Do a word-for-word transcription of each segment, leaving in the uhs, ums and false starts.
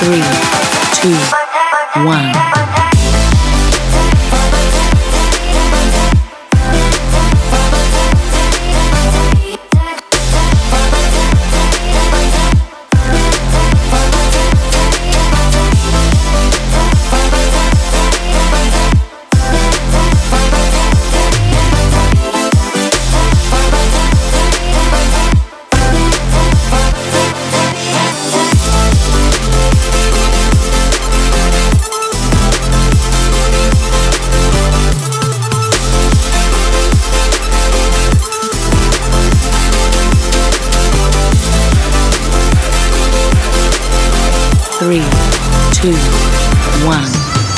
Three, two, one. Three, two, one.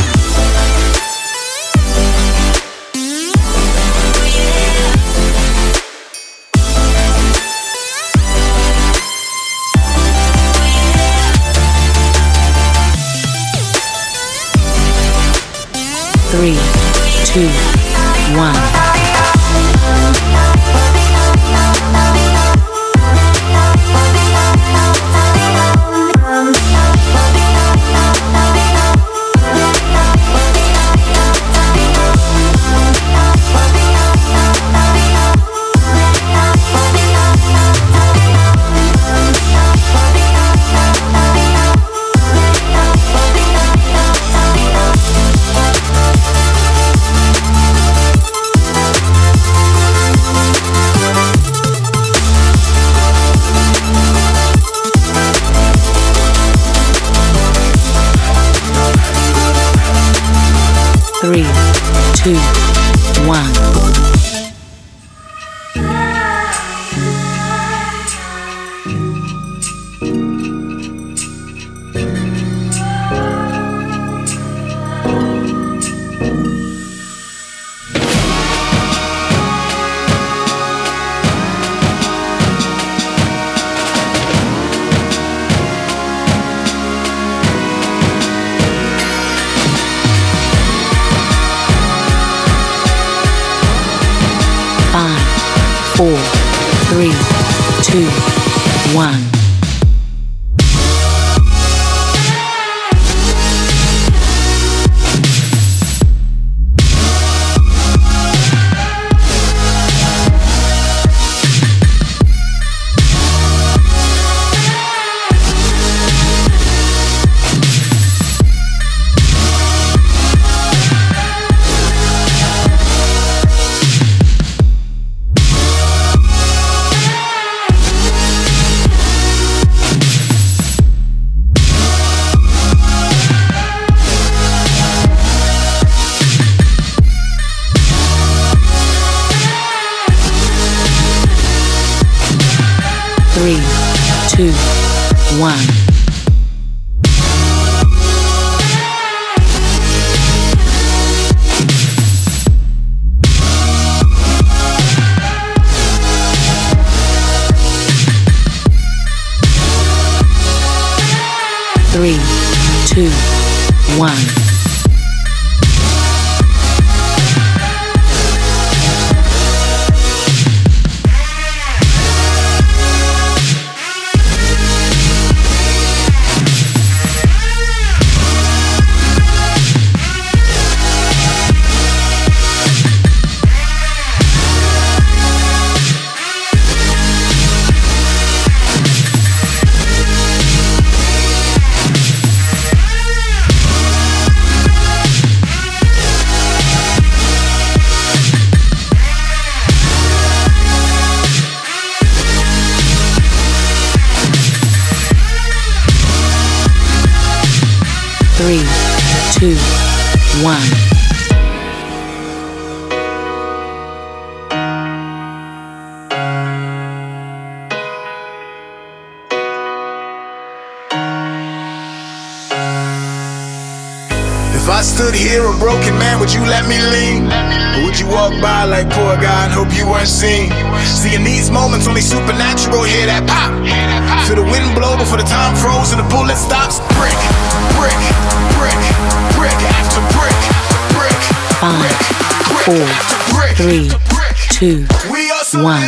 Three, two, one. Three, two, one. Four, three, two, one. Three, two, one. Three, two, one. Three, two, one. If I stood here a broken man, would you let me lean? Or would you walk by like poor guy and hope you weren't seen? See, in these moments, only supernatural hear that pop. Feel the wind blow before the time froze and the bullet stops. Brick, brick, brick, brick after brick, brick, Five, four, three, two, one.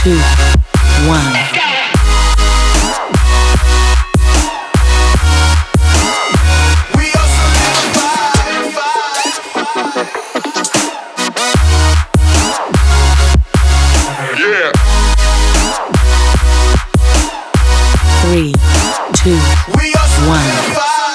two, one. Three, two, one.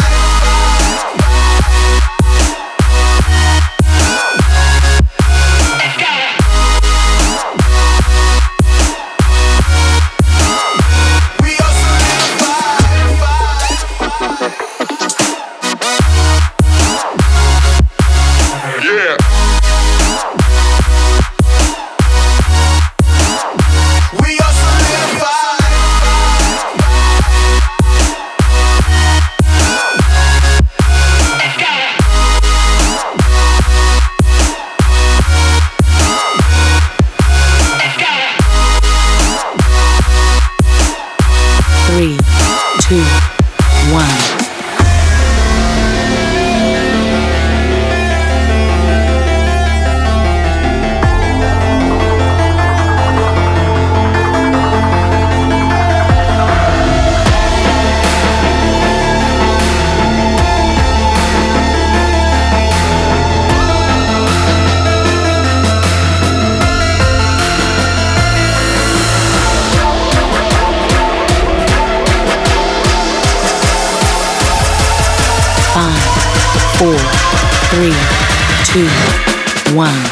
Three, two, one. Five, four, three, two, one.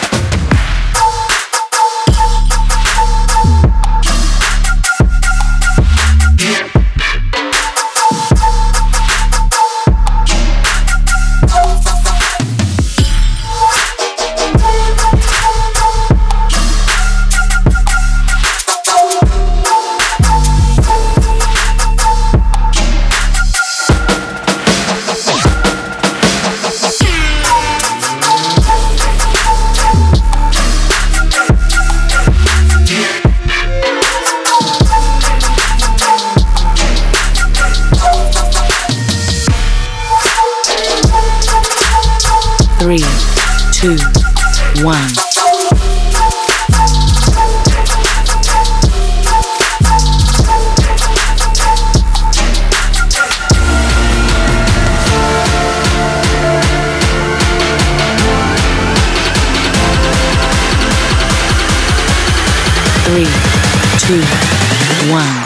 Three, two, one. Three, two, one.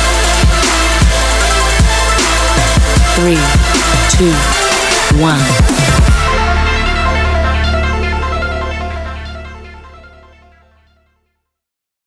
Three, two, one.